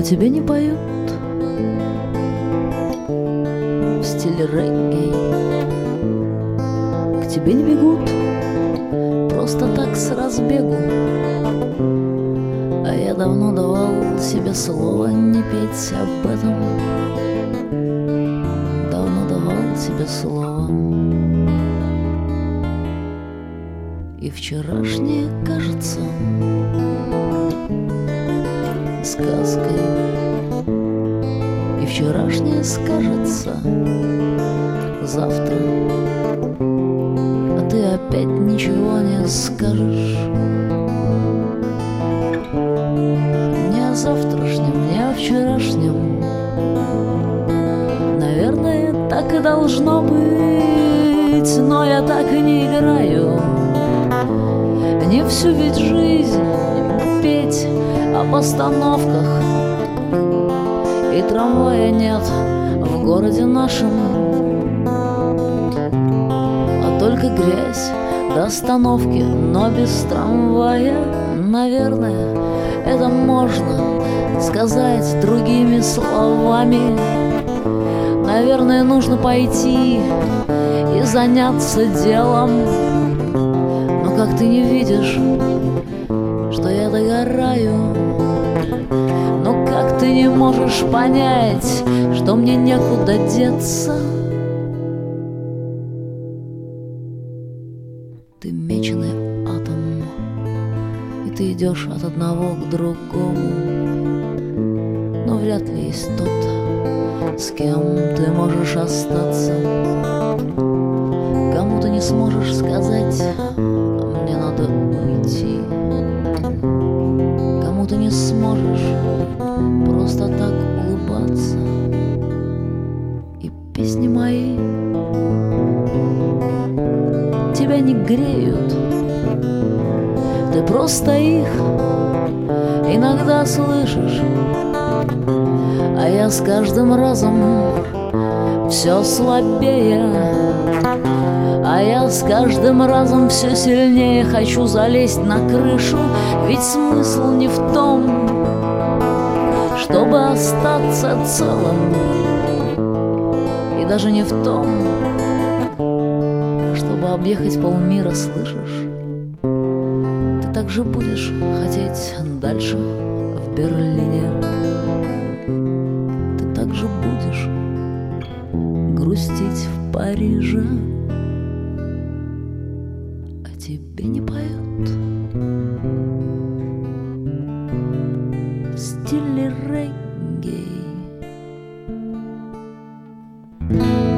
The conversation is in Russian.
тебе не поют в стиле регги, к тебе не бегут просто так с разбегу. А я давно давал себе слово не петь об этом, давно давал себе слово. И вчерашнее кажется сказкой, и вчерашнее скажется завтра, а ты опять ничего не скажешь. Ни о завтрашнем, ни о вчерашнем. Наверное, так и должно быть, но я так и не играю. Не всю ведь жизнь петь о постановках, и трамвая нет в городе нашем, а только грязь до остановки, но без трамвая. Наверное, это можно сказать другими словами. Наверное, нужно пойти и заняться делом. Но как ты не видишь, что я догораю? Но как ты не можешь понять, что мне некуда деться? Ты меченый атом, и ты идешь от одного к другому, но вряд ли есть тот, с кем ты можешь остаться. Кому ты не сможешь сказать: мне надо уйти. Кому ты не сможешь просто так улыбаться. И песни мои тебя не греют, ты просто их иногда слышишь. А я с каждым разом все слабее, а я с каждым разом все сильнее хочу залезть на крышу. Ведь смысл не в том, чтобы остаться целым, и даже не в том, чтобы объехать полмира, слышишь? Ты также будешь хотеть дальше в Берлине, ты также будешь грустить в Париже. А тебе не поют в стиле регги.